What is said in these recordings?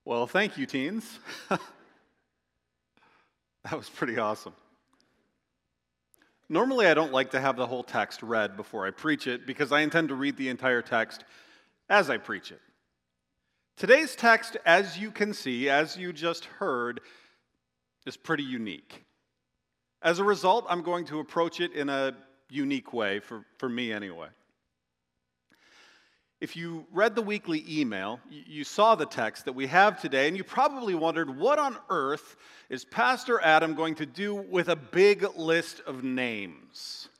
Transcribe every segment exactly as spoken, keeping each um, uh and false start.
Well, thank you, teens. That was pretty awesome. Normally, I don't like to have the whole text read before I preach it because I intend to read the entire text as I preach it. Today's text, as you can see, as you just heard, is pretty unique. As a result, I'm going to approach it in a unique way, for, for me anyway. If you read the weekly email, you saw the text that we have today, and you probably wondered, what on earth is Pastor Adam going to do with a big list of names?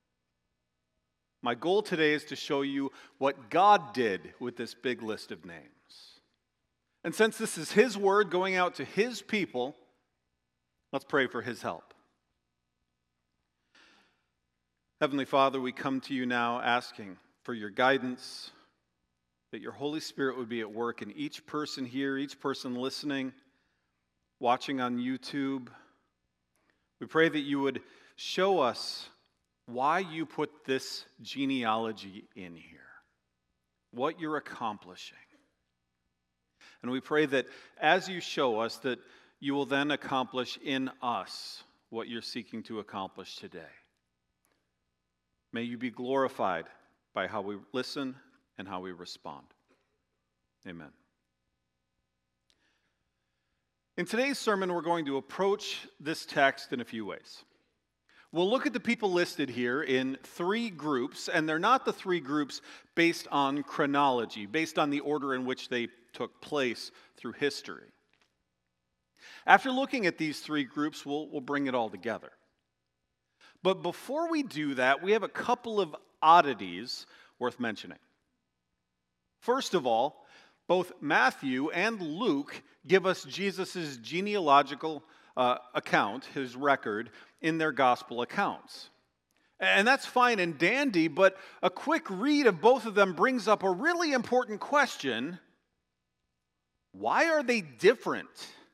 My goal today is to show you what God did with this big list of names. And since this is His word going out to His people, let's pray for His help. Heavenly Father, we come to you now asking for your guidance, that your Holy Spirit would be at work in each person here, each person listening, watching on YouTube. We pray that you would show us why you put this genealogy in here, what you're accomplishing. And we pray that as you show us, that you will then accomplish in us what you're seeking to accomplish today. May you be glorified by how we listen and how we respond. Amen. In today's sermon, we're going to approach this text in a few ways. We'll look at the people listed here in three groups, and they're not the three groups based on chronology, based on the order in which they took place through history. After looking at these three groups, we'll, we'll bring it all together. But before we do that, we have a couple of oddities worth mentioning. First of all, both Matthew and Luke give us Jesus' genealogical uh, account, his record, in their gospel accounts. And that's fine and dandy, but a quick read of both of them brings up a really important question. Why are they different?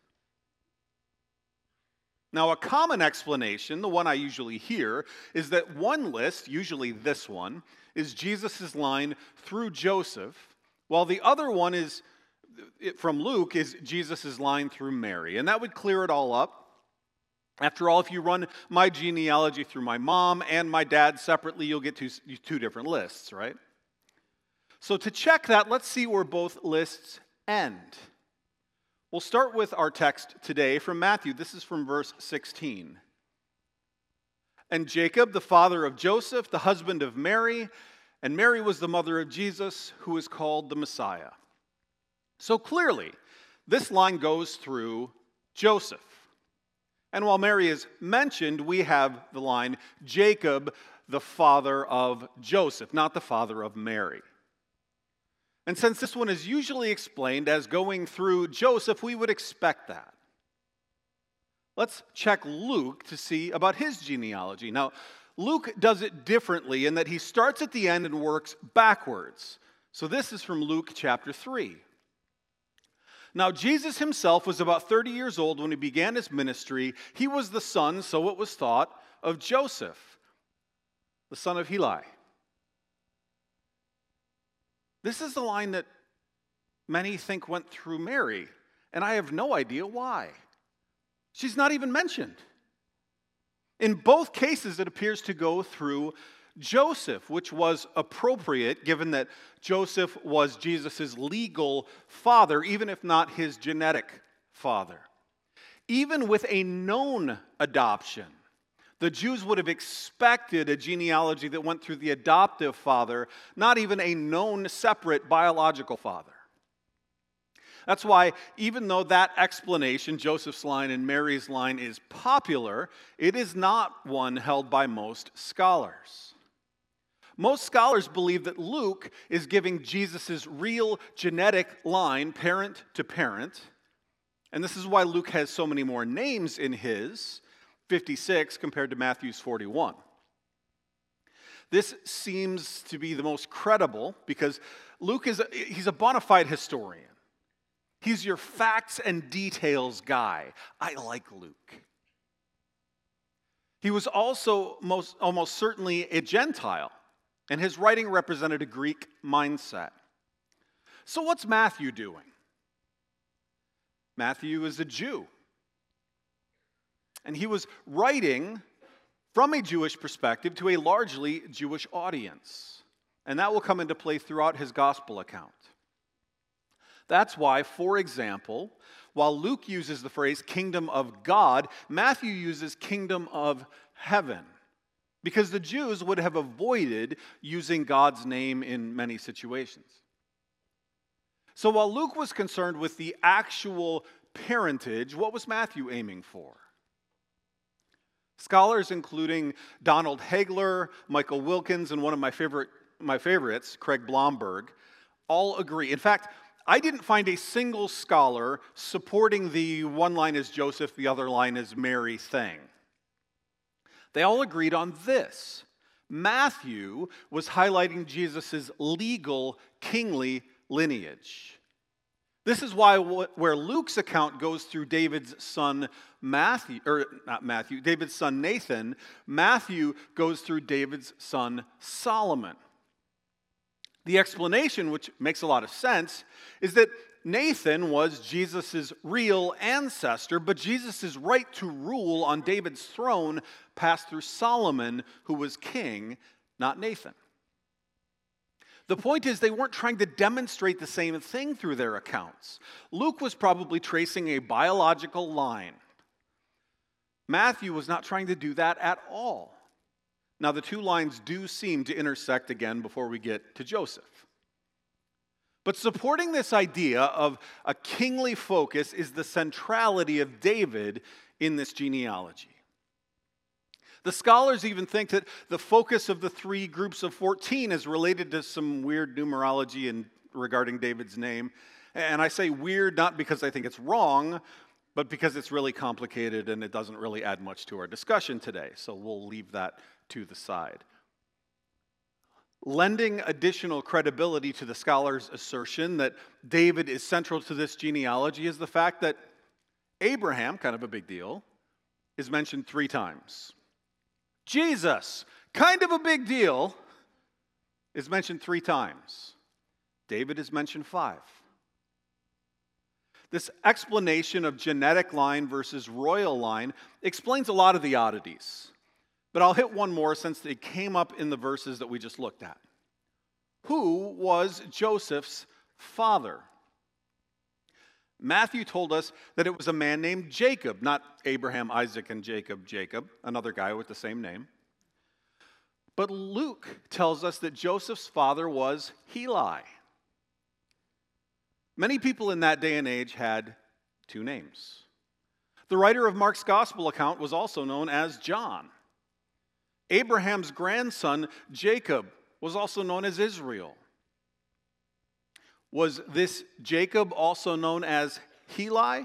Now, a common explanation, the one I usually hear, is that one list, usually this one, is Jesus' line through Joseph, while the other one is, from Luke, is Jesus' line through Mary. And that would clear it all up. After all, if you run my genealogy through my mom and my dad separately, you'll get two, two different lists, right? So to check that, let's see where both lists end. We'll start with our text today from Matthew. This is from verse sixteen. And Jacob, the father of Joseph, the husband of Mary, and Mary was the mother of Jesus, who is called the Messiah. So clearly, this line goes through Joseph. And while Mary is mentioned, we have the line, Jacob, the father of Joseph, not the father of Mary. And since this one is usually explained as going through Joseph, we would expect that. Let's check Luke to see about his genealogy. Now, Luke does it differently in that he starts at the end and works backwards. So this is from Luke chapter three. Now, Jesus himself was about thirty years old when he began his ministry. He was the son, so it was thought, of Joseph, the son of Heli. This is the line that many think went through Mary, and I have no idea why. She's not even mentioned. In both cases, it appears to go through Joseph, which was appropriate given that Joseph was Jesus' legal father, even if not his genetic father. Even with a known adoption, the Jews would have expected a genealogy that went through the adoptive father, not even a known separate biological father. That's why, even though that explanation, Joseph's line and Mary's line, is popular, it is not one held by most scholars. Most scholars believe that Luke is giving Jesus' real genetic line, parent to parent, and this is why Luke has so many more names in his, fifty-six compared to Matthew's forty-one. This seems to be the most credible because Luke is a, he's a bona fide historian. He's your facts and details guy. I like Luke. He was also most, almost certainly a Gentile, and his writing represented a Greek mindset. So what's Matthew doing? Matthew is a Jew. And he was writing from a Jewish perspective to a largely Jewish audience. And that will come into play throughout his gospel account. That's why, for example, while Luke uses the phrase kingdom of God, Matthew uses kingdom of heaven. Because the Jews would have avoided using God's name in many situations. So while Luke was concerned with the actual parentage, what was Matthew aiming for? Scholars including Donald Hagler, Michael Wilkins, and one of my favorite my favorites, Craig Blomberg, all agree. In fact, I didn't find a single scholar supporting the one line is Joseph, the other line is Mary thing. They all agreed on this. Matthew was highlighting Jesus' legal, kingly lineage. This is why where Luke's account goes through David's son Matthew, or not Matthew, David's son Nathan, Matthew goes through David's son Solomon. The explanation, which makes a lot of sense, is that Nathan was Jesus' real ancestor, but Jesus' right to rule on David's throne passed through Solomon, who was king, not Nathan. The point is, they weren't trying to demonstrate the same thing through their accounts. Luke was probably tracing a biological line. Matthew was not trying to do that at all. Now, the two lines do seem to intersect again before we get to Joseph. But supporting this idea of a kingly focus is the centrality of David in this genealogy. The scholars even think that the focus of the three groups of fourteen is related to some weird numerology in, regarding David's name. And I say weird not because I think it's wrong, but because it's really complicated and it doesn't really add much to our discussion today. So we'll leave that to the side. Lending additional credibility to the scholars' assertion that David is central to this genealogy is the fact that Abraham, kind of a big deal, is mentioned three times. Jesus, kind of a big deal, is mentioned three times. David is mentioned five. This explanation of genetic line versus royal line explains a lot of the oddities. But I'll hit one more since it came up in the verses that we just looked at. Who was Joseph's father? Matthew told us that it was a man named Jacob, not Abraham, Isaac, and Jacob, Jacob, another guy with the same name. But Luke tells us that Joseph's father was Heli. Many people in that day and age had two names. The writer of Mark's gospel account was also known as John. Abraham's grandson, Jacob, was also known as Israel. Was this Jacob also known as Heli?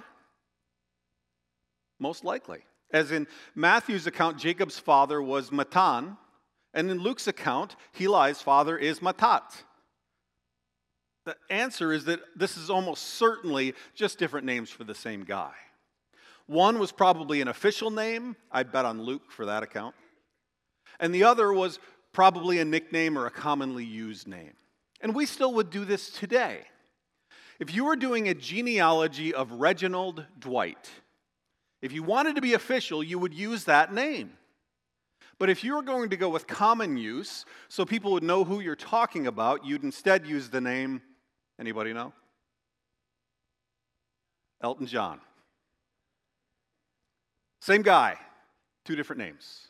Most likely. As in Matthew's account, Jacob's father was Matan, and in Luke's account, Heli's father is Matat. The answer is that this is almost certainly just different names for the same guy. One was probably an official name. I bet on Luke for that account. And the other was probably a nickname or a commonly used name. And we still would do this today. If you were doing a genealogy of Reginald Dwight, if you wanted to be official, you would use that name. But if you were going to go with common use, so people would know who you're talking about, you'd instead use the name, anybody know? Elton John. Same guy, two different names.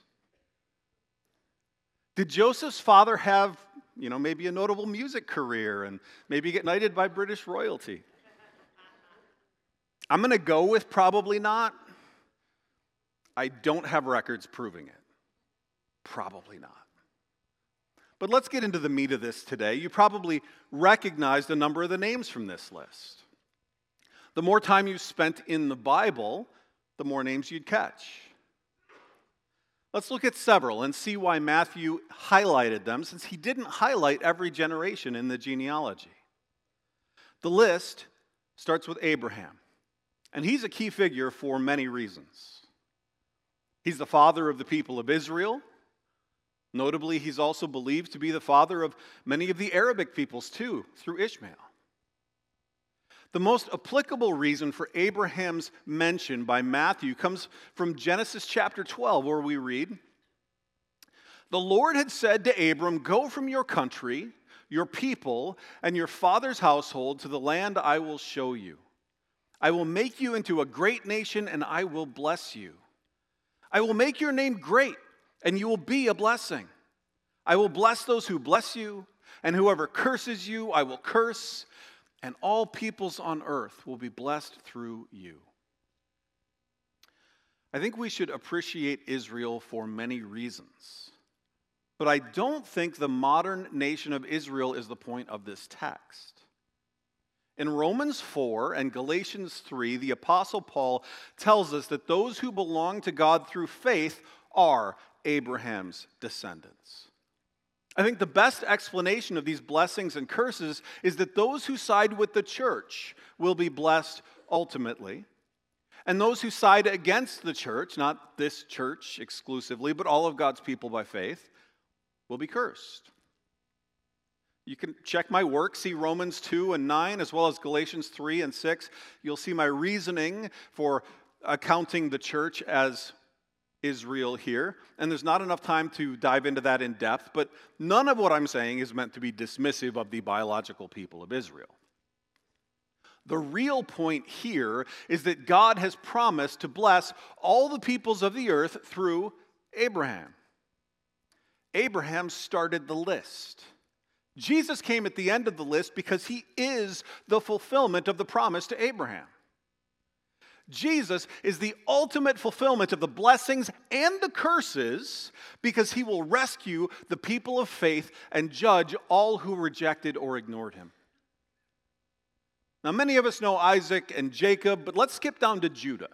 Did Joseph's father have, you know, maybe a notable music career and maybe get knighted by British royalty? I'm going to go with probably not. I don't have records proving it. Probably not. But let's get into the meat of this today. You probably recognized a number of the names from this list. The more time you spent in the Bible, the more names you'd catch. Let's look at several and see why Matthew highlighted them, since he didn't highlight every generation in the genealogy. The list starts with Abraham, and he's a key figure for many reasons. He's the father of the people of Israel. Notably, he's also believed to be the father of many of the Arabic peoples too, through Ishmael. The most applicable reason for Abraham's mention by Matthew comes from Genesis chapter twelve, where we read, "The Lord had said to Abram, 'Go from your country, your people, and your father's household to the land I will show you. I will make you into a great nation, and I will bless you. I will make your name great, and you will be a blessing. I will bless those who bless you, and whoever curses you, I will curse, and all peoples on earth will be blessed through you.'" I think we should appreciate Israel for many reasons, but I don't think the modern nation of Israel is the point of this text. In Romans four and Galatians three, the Apostle Paul tells us that those who belong to God through faith are Abraham's descendants. I think the best explanation of these blessings and curses is that those who side with the church will be blessed ultimately, and those who side against the church, not this church exclusively, but all of God's people by faith, will be cursed. You can check my work, see Romans two and nine, as well as Galatians three and six. You'll see my reasoning for accounting the church as Israel here. And there's not enough time to dive into that in depth, but none of what I'm saying is meant to be dismissive of the biological people of Israel. The real point here is that God has promised to bless all the peoples of the earth through Abraham. Abraham started the list. Jesus came at the end of the list because he is the fulfillment of the promise to Abraham. Jesus is the ultimate fulfillment of the blessings and the curses because he will rescue the people of faith and judge all who rejected or ignored him. Now, many of us know Isaac and Jacob, but let's skip down to Judah.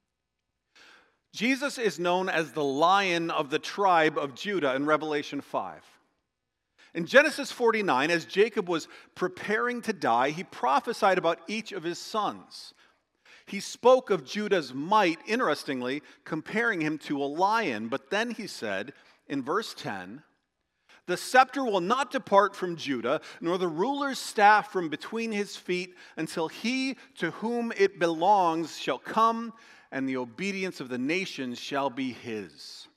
Jesus is known as the Lion of the tribe of Judah in Revelation five. In Genesis forty-nine, as Jacob was preparing to die, he prophesied about each of his sons. He spoke of Judah's might, interestingly, comparing him to a lion. But then he said, in verse ten, "The scepter will not depart from Judah, nor the ruler's staff from between his feet, until he to whom it belongs shall come, and the obedience of the nations shall be his."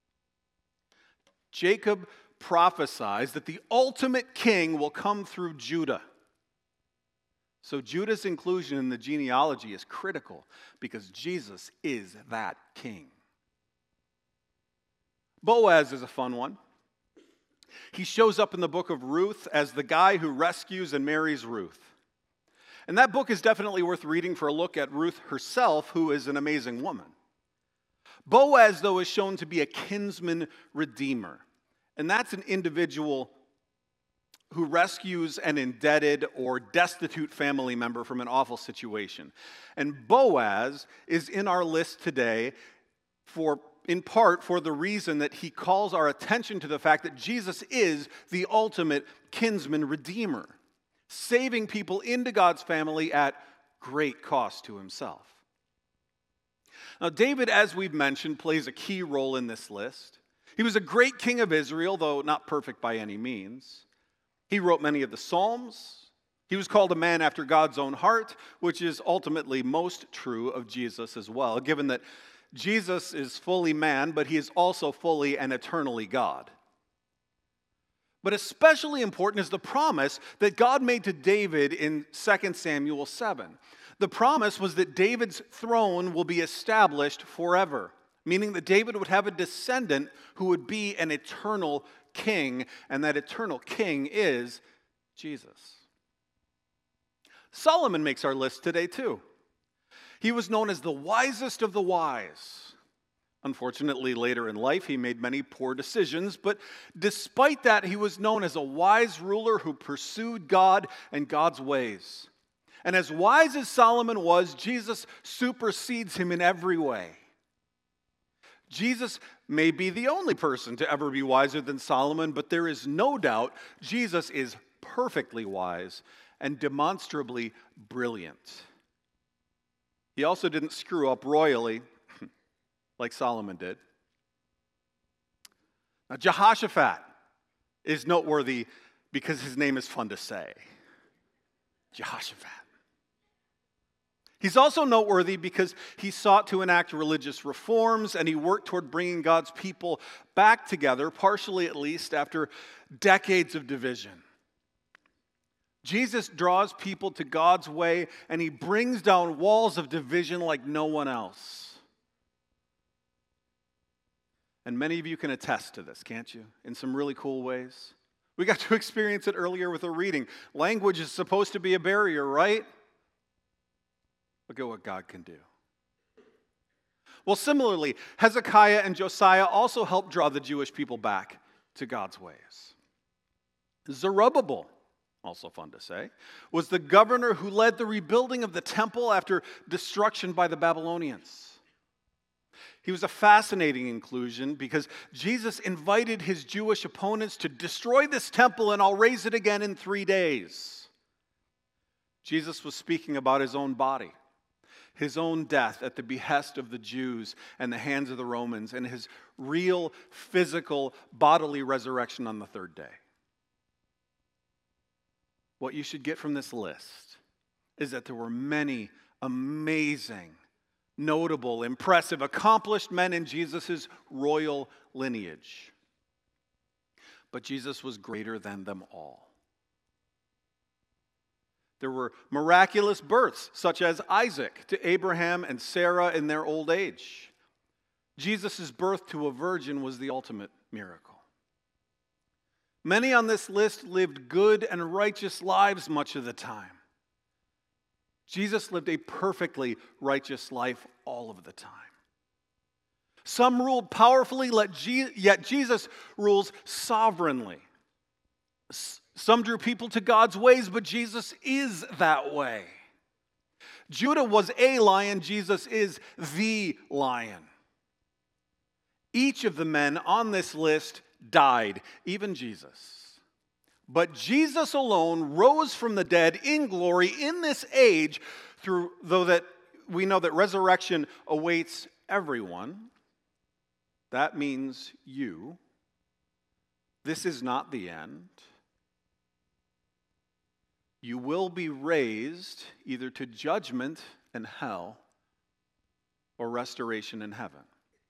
Jacob prophesies that the ultimate king will come through Judah. So Judah's inclusion in the genealogy is critical because Jesus is that king. Boaz is a fun one. He shows up in the book of Ruth as the guy who rescues and marries Ruth. And that book is definitely worth reading for a look at Ruth herself, who is an amazing woman. Boaz, though, is shown to be a kinsman redeemer. And that's an individual who rescues an indebted or destitute family member from an awful situation. And Boaz is in our list today for, in part, for the reason that he calls our attention to the fact that Jesus is the ultimate kinsman redeemer, saving people into God's family at great cost to himself. Now, David, as we've mentioned, plays a key role in this list. He was a great king of Israel, though not perfect by any means. He wrote many of the Psalms. He was called a man after God's own heart, which is ultimately most true of Jesus as well, given that Jesus is fully man, but he is also fully and eternally God. But especially important is the promise that God made to David in Second Samuel seven. The promise was that David's throne will be established forever, meaning that David would have a descendant who would be an eternal king, and that eternal king is Jesus. Solomon makes our list today too. He was known as the wisest of the wise. Unfortunately, later in life, he made many poor decisions, but despite that, he was known as a wise ruler who pursued God and God's ways. And as wise as Solomon was, Jesus supersedes him in every way. Jesus may be the only person to ever be wiser than Solomon, but there is no doubt Jesus is perfectly wise and demonstrably brilliant. He also didn't screw up royally like Solomon did. Now, Jehoshaphat is noteworthy because his name is fun to say. Jehoshaphat. He's also noteworthy because he sought to enact religious reforms and he worked toward bringing God's people back together, partially at least, after decades of division. Jesus draws people to God's way and he brings down walls of division like no one else. And many of you can attest to this, can't you? In some really cool ways. We got to experience it earlier with a reading. Language is supposed to be a barrier, right? Look at what God can do. Well, similarly, Hezekiah and Josiah also helped draw the Jewish people back to God's ways. Zerubbabel, also fun to say, was the governor who led the rebuilding of the temple after destruction by the Babylonians. He was a fascinating inclusion because Jesus invited his Jewish opponents to destroy this temple and I'll raise it again in three days. Jesus was speaking about his own body, his own death at the behest of the Jews and the hands of the Romans, and his real physical bodily resurrection on the third day. What you should get from this list is that there were many amazing, notable, impressive, accomplished men in Jesus' royal lineage. But Jesus was greater than them all. There were miraculous births, such as Isaac to Abraham and Sarah in their old age. Jesus' birth to a virgin was the ultimate miracle. Many on this list lived good and righteous lives much of the time. Jesus lived a perfectly righteous life all of the time. Some ruled powerfully, yet Jesus rules sovereignly. Some drew people to God's ways, but Jesus is that way. Judah was a lion, Jesus is the lion. Each of the men on this list died, even Jesus. But Jesus alone rose from the dead in glory in this age, through, though that we know that resurrection awaits everyone. That means you. This is not the end. You will be raised either to judgment and hell or restoration in heaven.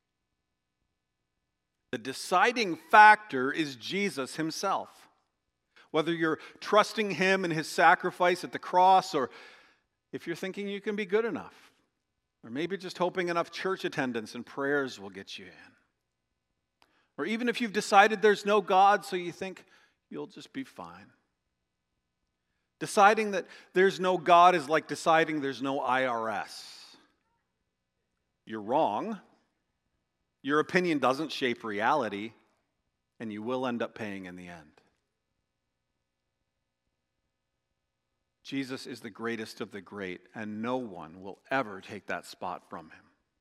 The deciding factor is Jesus himself. Whether you're trusting him and his sacrifice at the cross, or if you're thinking you can be good enough, or maybe just hoping enough church attendance and prayers will get you in. Or even if you've decided there's no God, so you think you'll just be fine. Deciding that there's no God is like deciding there's no I R S. You're wrong. Your opinion doesn't shape reality, and you will end up paying in the end. Jesus is the greatest of the great, and no one will ever take that spot from him.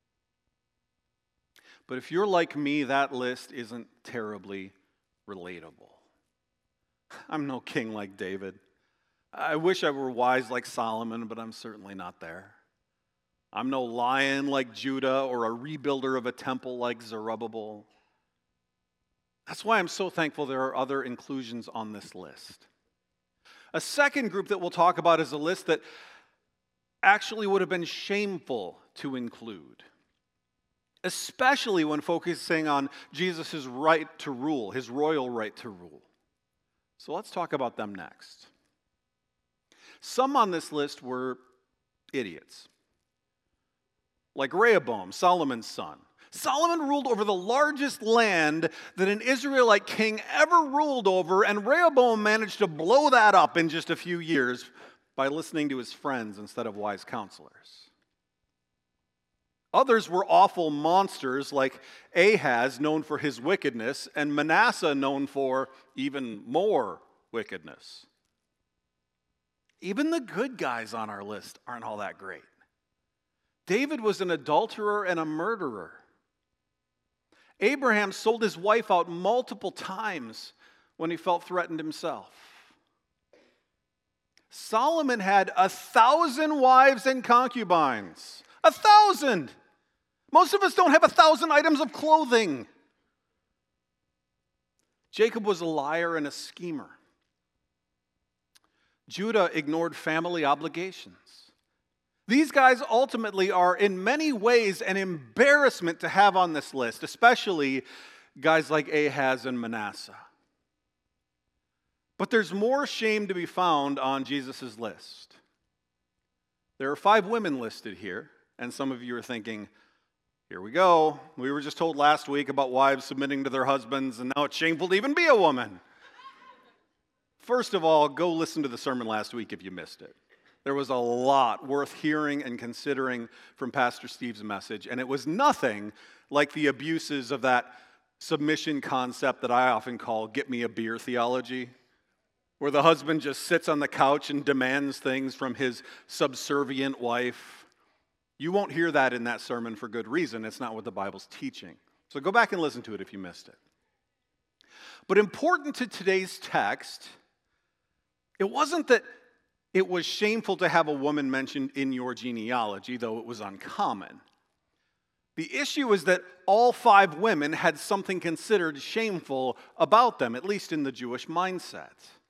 But if you're like me, that list isn't terribly relatable. I'm no king like David. I wish I were wise like Solomon, but I'm certainly not there. I'm no lion like Judah or a rebuilder of a temple like Zerubbabel. That's why I'm so thankful there are other inclusions on this list. A second group that we'll talk about is a list that actually would have been shameful to include, especially when focusing on Jesus' right to rule, his royal right to rule. So let's talk about them next. Some on this list were idiots, like Rehoboam, Solomon's son. Solomon ruled over the largest land that an Israelite king ever ruled over, and Rehoboam managed to blow that up in just a few years by listening to his friends instead of wise counselors. Others were awful monsters like Ahaz, known for his wickedness, and Manasseh, known for even more wickedness. Even the good guys on our list aren't all that great. David was an adulterer and a murderer. Abraham sold his wife out multiple times when he felt threatened himself. Solomon had a thousand wives and concubines. A thousand! Most of us don't have a thousand items of clothing. Jacob was a liar and a schemer. Judah ignored family obligations. These guys ultimately are in many ways an embarrassment to have on this list, especially guys like Ahaz and Manasseh. But there's more shame to be found on Jesus' list. There are five women listed here, and some of you are thinking, here we go. We were just told last week about wives submitting to their husbands, and now it's shameful to even be a woman. First of all, go listen to the sermon last week if you missed it. There was a lot worth hearing and considering from Pastor Steve's message, and it was nothing like the abuses of that submission concept that I often call get me a beer theology, where the husband just sits on the couch and demands things from his subservient wife. You won't hear that in that sermon for good reason. It's not what the Bible's teaching. So go back and listen to it if you missed it. But important to today's text, it wasn't that it was shameful to have a woman mentioned in your genealogy, though it was uncommon. The issue is that all five women had something considered shameful about them, at least in the Jewish mindset.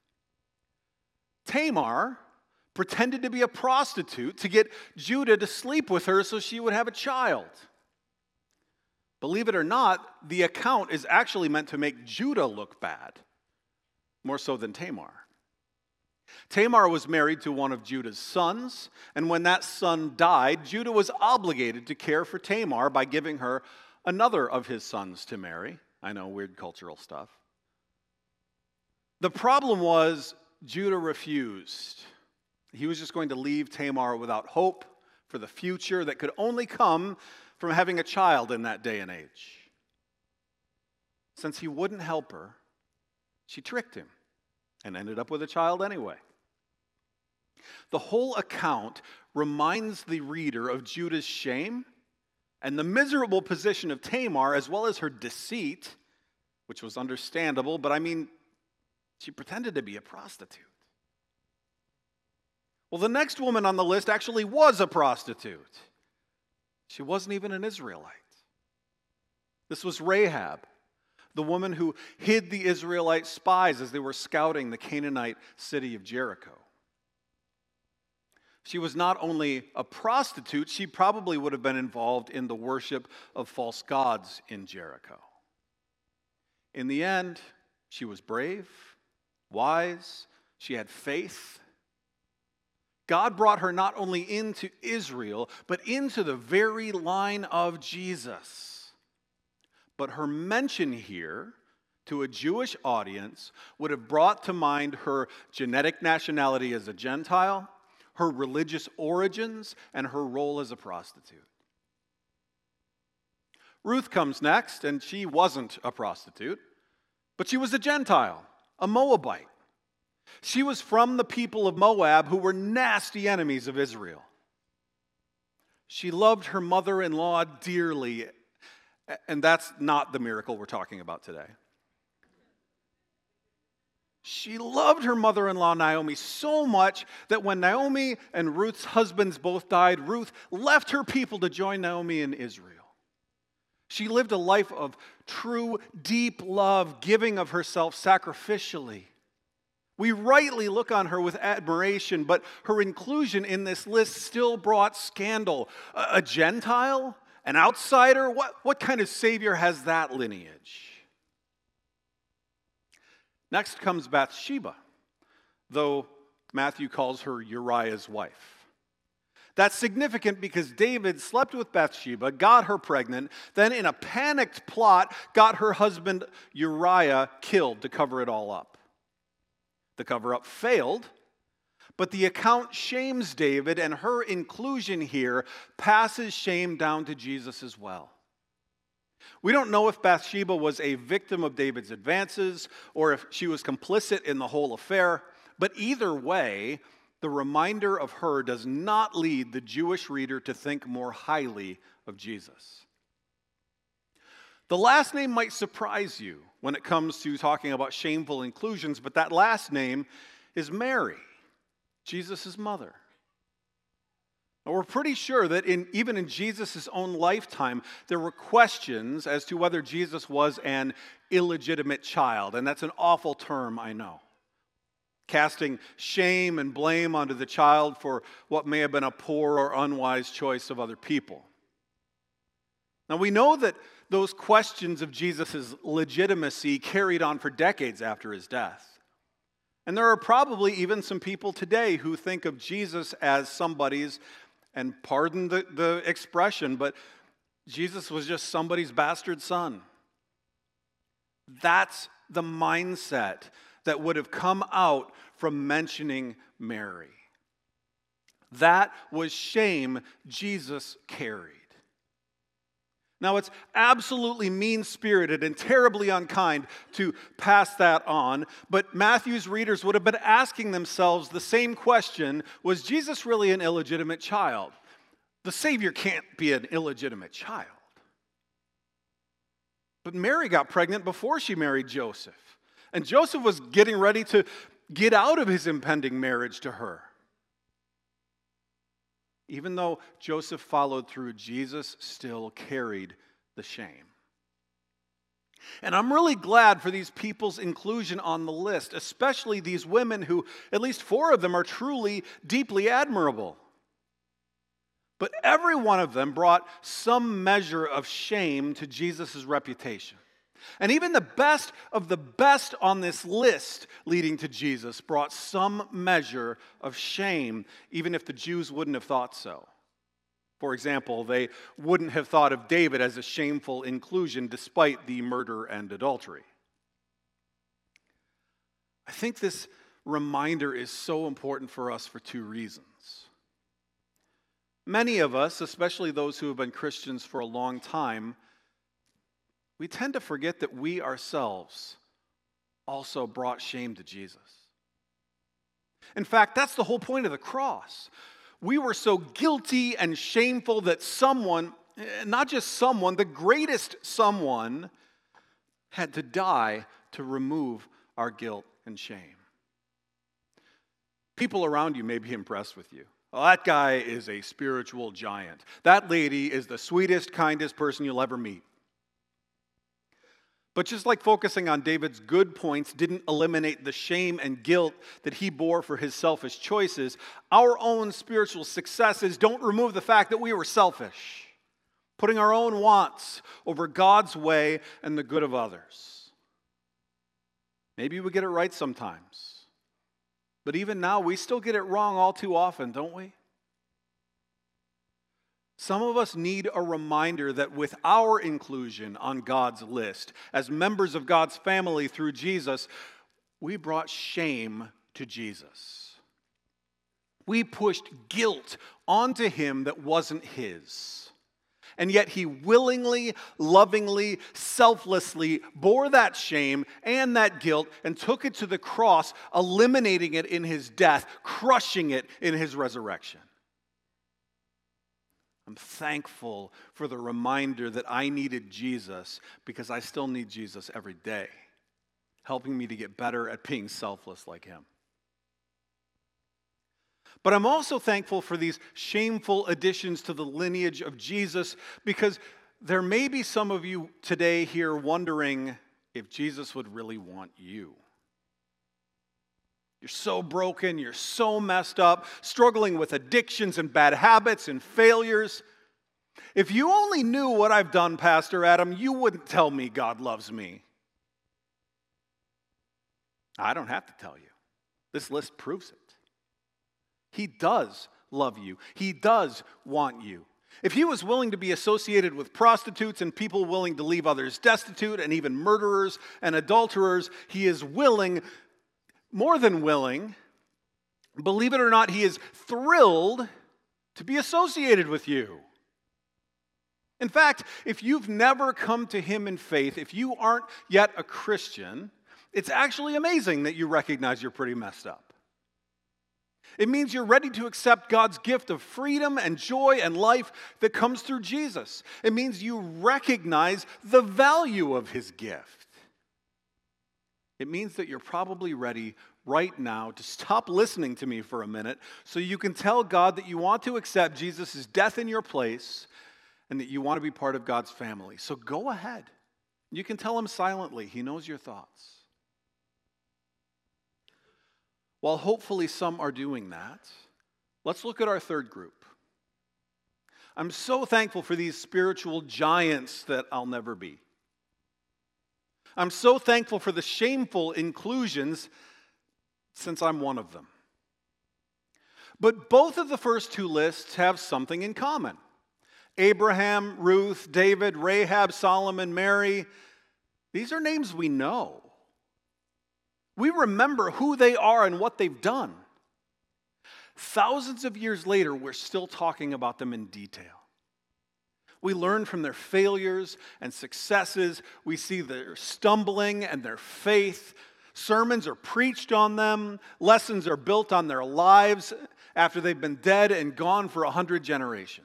Tamar pretended to be a prostitute to get Judah to sleep with her so she would have a child. Believe it or not, the account is actually meant to make Judah look bad, more so than Tamar. Tamar was married to one of Judah's sons, and when that son died, Judah was obligated to care for Tamar by giving her another of his sons to marry. I know, weird cultural stuff. The problem was Judah refused. He was just going to leave Tamar without hope for the future that could only come from having a child in that day and age. Since he wouldn't help her, she tricked him and ended up with a child anyway. The whole account reminds the reader of Judah's shame and the miserable position of Tamar, as well as her deceit, which was understandable, but I mean, she pretended to be a prostitute. Well, the next woman on the list actually was a prostitute. She wasn't even an Israelite. This was Rahab, the woman who hid the Israelite spies as they were scouting the Canaanite city of Jericho. She was not only a prostitute, she probably would have been involved in the worship of false gods in Jericho. In the end, she was brave, wise, she had faith. God brought her not only into Israel, but into the very line of Jesus. But her mention here to a Jewish audience would have brought to mind her genetic nationality as a Gentile, her religious origins, and her role as a prostitute. Ruth comes next, and she wasn't a prostitute, but she was a Gentile, a Moabite. She was from the people of Moab who were nasty enemies of Israel. She loved her mother-in-law dearly, and that's not the miracle we're talking about today. She loved her mother-in-law Naomi so much that when Naomi and Ruth's husbands both died, Ruth left her people to join Naomi in Israel. She lived a life of true, deep love, giving of herself sacrificially. We rightly look on her with admiration, but her inclusion in this list still brought scandal. A, a Gentile? An outsider? What, what kind of Savior has that lineage? Next comes Bathsheba, though Matthew calls her Uriah's wife. That's significant because David slept with Bathsheba, got her pregnant, then in a panicked plot got her husband Uriah killed to cover it all up. The cover-up failed, but the account shames David, and her inclusion here passes shame down to Jesus as well. We don't know if Bathsheba was a victim of David's advances or if she was complicit in the whole affair, but either way, the reminder of her does not lead the Jewish reader to think more highly of Jesus. The last name might surprise you when it comes to talking about shameful inclusions, but that last name is Mary, Jesus' mother. Now, we're pretty sure that in, even in Jesus' own lifetime, there were questions as to whether Jesus was an illegitimate child, and that's an awful term, I know. casting shame and blame onto the child for what may have been a poor or unwise choice of other people. Now, we know that those questions of Jesus' legitimacy carried on for decades after his death. And there are probably even some people today who think of Jesus as somebody's, and pardon the, the expression, but Jesus was just somebody's bastard son. That's the mindset that would have come out from mentioning Mary. That was shame Jesus carried. Now, it's absolutely mean-spirited and terribly unkind to pass that on, but Matthew's readers would have been asking themselves the same question: was Jesus really an illegitimate child? The Savior can't be an illegitimate child. But Mary got pregnant before she married Joseph, and Joseph was getting ready to get out of his impending marriage to her. Even though Joseph followed through, Jesus still carried the shame. And I'm really glad for these people's inclusion on the list, especially these women who, at least four of them, are truly deeply admirable. But every one of them brought some measure of shame to Jesus' reputation. And even the best of the best on this list leading to Jesus brought some measure of shame, even if the Jews wouldn't have thought so. For example, they wouldn't have thought of David as a shameful inclusion despite the murder and adultery. I think this reminder is so important for us for two reasons. Many of us, especially those who have been Christians for a long time, we tend to forget that we ourselves also brought shame to Jesus. In fact, that's the whole point of the cross. We were so guilty and shameful that someone, not just someone, the greatest someone, had to die to remove our guilt and shame. People around you may be impressed with you. Well, that guy is a spiritual giant. That lady is the sweetest, kindest person you'll ever meet. But just like focusing on David's good points didn't eliminate the shame and guilt that he bore for his selfish choices, our own spiritual successes don't remove the fact that we were selfish, putting our own wants over God's way and the good of others. Maybe we get it right sometimes, but even now we still get it wrong all too often, don't we? Some of us need a reminder that with our inclusion on God's list, as members of God's family through Jesus, we brought shame to Jesus. We pushed guilt onto him that wasn't his. And yet he willingly, lovingly, selflessly bore that shame and that guilt and took it to the cross, eliminating it in his death, crushing it in his resurrection. I'm thankful for the reminder that I needed Jesus because I still need Jesus every day, helping me to get better at being selfless like him. But I'm also thankful for these shameful additions to the lineage of Jesus because there may be some of you today here wondering if Jesus would really want you. You're so broken, you're so messed up, struggling with addictions and bad habits and failures. If you only knew what I've done, Pastor Adam, you wouldn't tell me God loves me. I don't have to tell you. This list proves it. He does love you. He does want you. If he was willing to be associated with prostitutes and people willing to leave others destitute and even murderers and adulterers, he is willing, more than willing, believe it or not, he is thrilled to be associated with you. In fact, if you've never come to him in faith, if you aren't yet a Christian, it's actually amazing that you recognize you're pretty messed up. It means you're ready to accept God's gift of freedom and joy and life that comes through Jesus. It means you recognize the value of his gift. It means that you're probably ready right now to stop listening to me for a minute so you can tell God that you want to accept Jesus' death in your place and that you want to be part of God's family. So go ahead. You can tell him silently. He knows your thoughts. while hopefully some are doing that, let's look at our third group. I'm so thankful for these spiritual giants that I'll never be. I'm so thankful for the shameful inclusions since I'm one of them. But both of the first two lists have something in common. Abraham, Ruth, David, Rahab, Solomon, Mary, these are names we know. We remember who they are and what they've done. Thousands of years later, we're still talking about them in detail. We learn from their failures and successes. We see their stumbling and their faith. Sermons are preached on them. Lessons are built on their lives after they've been dead and gone for a hundred generations.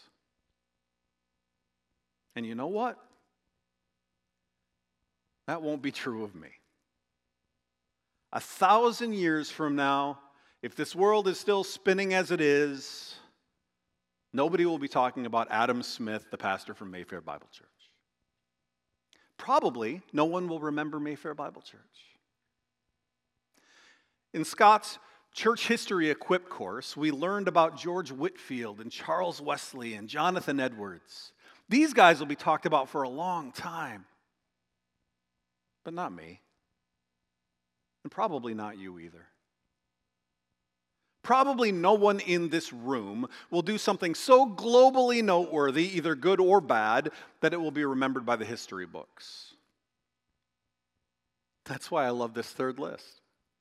And you know what? That won't be true of me. A thousand years from now, if this world is still spinning as it is, nobody will be talking about Adam Smith, the pastor from Mayfair Bible Church. Probably no one will remember Mayfair Bible Church. In Scott's Church History Equip course, we learned about George Whitefield and Charles Wesley and Jonathan Edwards. These guys will be talked about for a long time, but not me, and probably not you either. Probably no one in this room will do something so globally noteworthy, either good or bad, that it will be remembered by the history books. That's why I love this third list.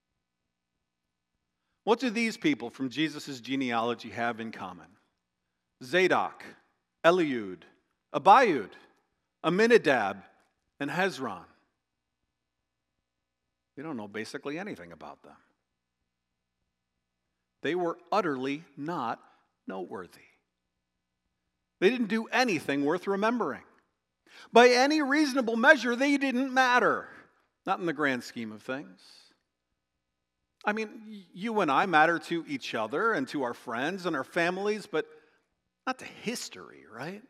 What do these people from Jesus' genealogy have in common? Zadok, Eliud, Abiud, Aminadab, and Hezron. We don't know basically anything about them. They were utterly not noteworthy. They didn't do anything worth remembering. By any reasonable measure, they didn't matter. Not in the grand scheme of things. I mean, you and I matter to each other and to our friends and our families, but not to history, right?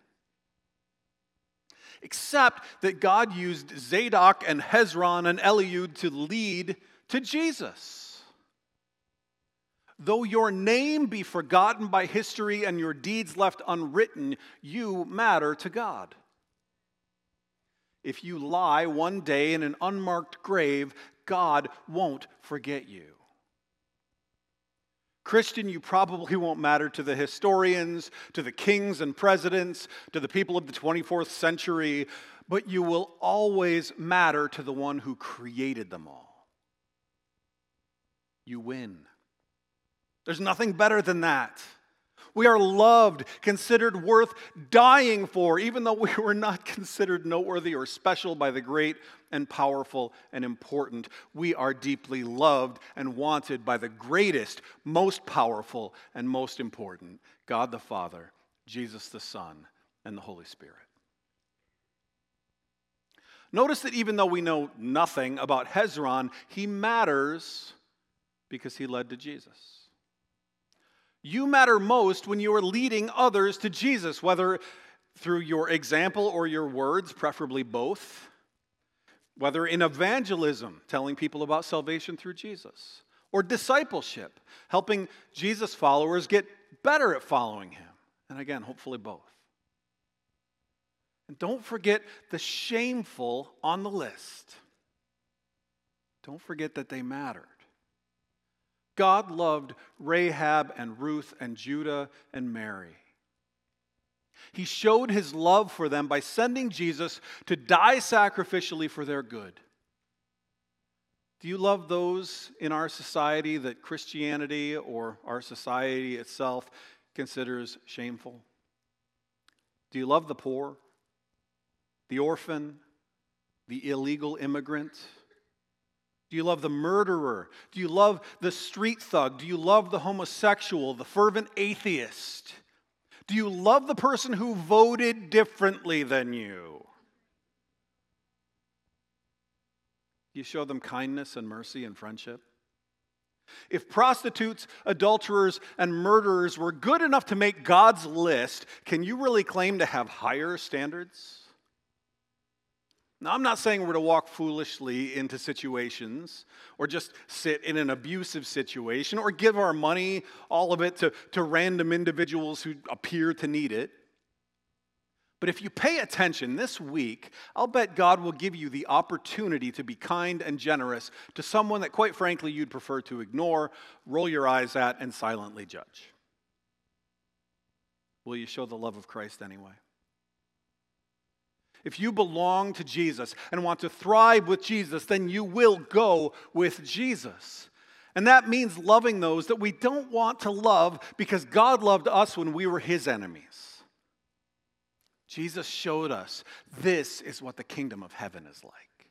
Except that God used Zadok and Hezron and Eliud to lead to Jesus. Though your name be forgotten by history and your deeds left unwritten, you matter to God. If you lie one day in an unmarked grave, God won't forget you. Christian, you probably won't matter to the historians, to the kings and presidents, to the people of the twenty-fourth century, but you will always matter to the one who created them all. You win. There's nothing better than that. We are loved, considered worth dying for, even though we were not considered noteworthy or special by the great and powerful and important. We are deeply loved and wanted by the greatest, most powerful, and most important, God the Father, Jesus the Son, and the Holy Spirit. Notice that even though we know nothing about Hezron, he matters because he led to Jesus. You matter most when you are leading others to Jesus, whether through your example or your words, preferably both. Whether in evangelism, telling people about salvation through Jesus, or discipleship, helping Jesus followers get better at following him. And again, hopefully both. And don't forget the shameful on the list. Don't forget that they mattered. God loved Rahab and Ruth and Judah and Mary. He showed his love for them by sending Jesus to die sacrificially for their good. Do you love those in our society that Christianity or our society itself considers shameful? Do you love the poor, the orphan, the illegal immigrant? Do you love the murderer? Do you love the street thug? Do you love the homosexual, the fervent atheist? Do you love the person who voted differently than you? Do you show them kindness and mercy and friendship? If prostitutes, adulterers, and murderers were good enough to make God's list, can you really claim to have higher standards? Now, I'm not saying we're to walk foolishly into situations or just sit in an abusive situation or give our money, all of it, to, to random individuals who appear to need it. But if you pay attention this week, I'll bet God will give you the opportunity to be kind and generous to someone that, quite frankly, you'd prefer to ignore, roll your eyes at, and silently judge. Will you show the love of Christ anyway? If you belong to Jesus and want to thrive with Jesus, then you will go with Jesus. And that means loving those that we don't want to love because God loved us when we were his enemies. Jesus showed us this is what the kingdom of heaven is like.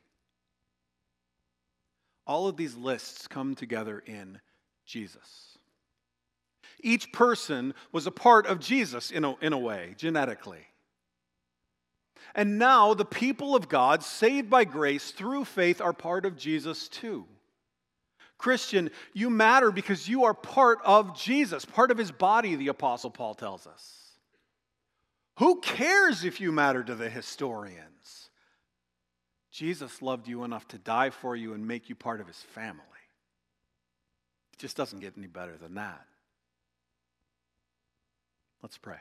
All of these lists come together in Jesus. Each person was a part of Jesus in a, in a way, genetically. And now the people of God, saved by grace through faith, are part of Jesus too. Christian, you matter because you are part of Jesus, part of his body, the Apostle Paul tells us. Who cares if you matter to the historians? Jesus loved you enough to die for you and make you part of his family. It just doesn't get any better than that. Let's pray.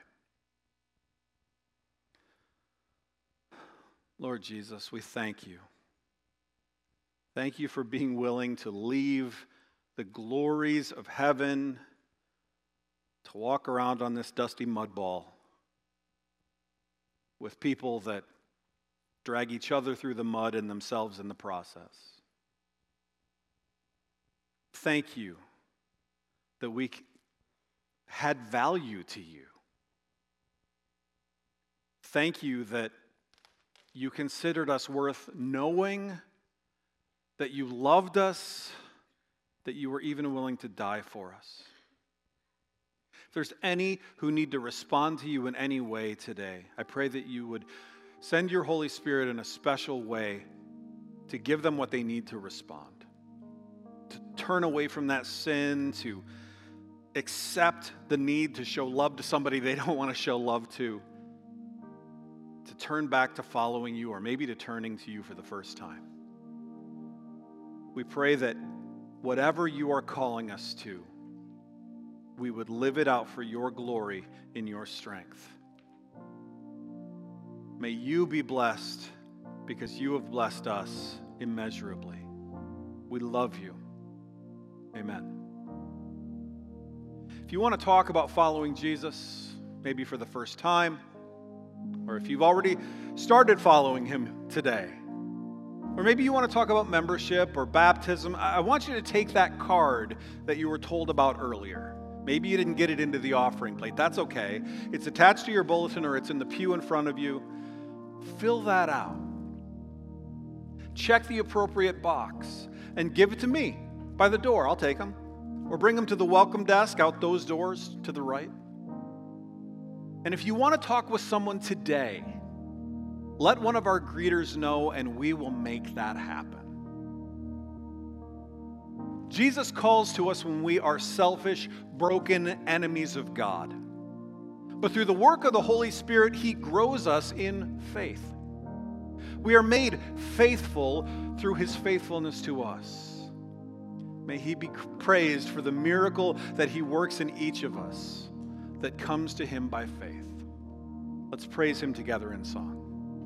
Lord Jesus, we thank you. Thank you for being willing to leave the glories of heaven to walk around on this dusty mud ball with people that drag each other through the mud and themselves in the process. Thank you that we had value to you. Thank you that you considered us worth knowing, that you loved us, that you were even willing to die for us. If there's any who need to respond to you in any way today, I pray that you would send your Holy Spirit in a special way to give them what they need to respond, to turn away from that sin, to accept the need to show love to somebody they don't want to show love to, to turn back to following you, or maybe to turning to you for the first time. We pray that whatever you are calling us to, we would live it out for your glory in your strength. May you be blessed because you have blessed us immeasurably. We love you. Amen. If you want to talk about following Jesus, maybe for the first time, or if you've already started following him today, or maybe you want to talk about membership or baptism, I want you to take that card that you were told about earlier. Maybe you didn't get it into the offering plate. That's okay. It's attached to your bulletin or it's in the pew in front of you. Fill that out. Check the appropriate box and give it to me by the door. I'll take them. Or bring them to the welcome desk out those doors to the right. And if you want to talk with someone today, let one of our greeters know and we will make that happen. Jesus calls to us when we are selfish, broken enemies of God. But through the work of the Holy Spirit, he grows us in faith. We are made faithful through his faithfulness to us. May he be praised for the miracle that he works in each of us that comes to him by faith. Let's praise him together in song.